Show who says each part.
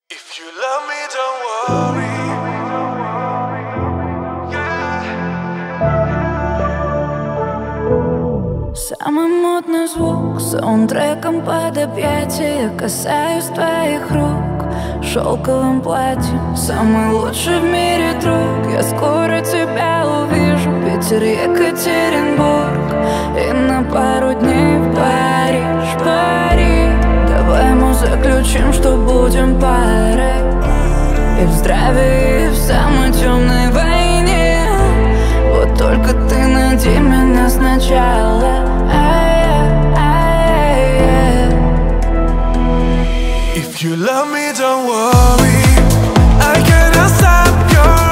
Speaker 1: If you love me, don't worry.
Speaker 2: Самый модный звук, саундтреком под объятия. Касаюсь твоих рук шелковым платьем. Самый лучший в мире друг. Я скоро тебя увижу. Питер, Екатеринбург и на пару дней в Париж, Париж. Давай мы заключим, что будем парой. И в здравии, и в самой темной войне. Вот только ты найди меня сначала.
Speaker 1: If you love me, don't worry. I cannot stop your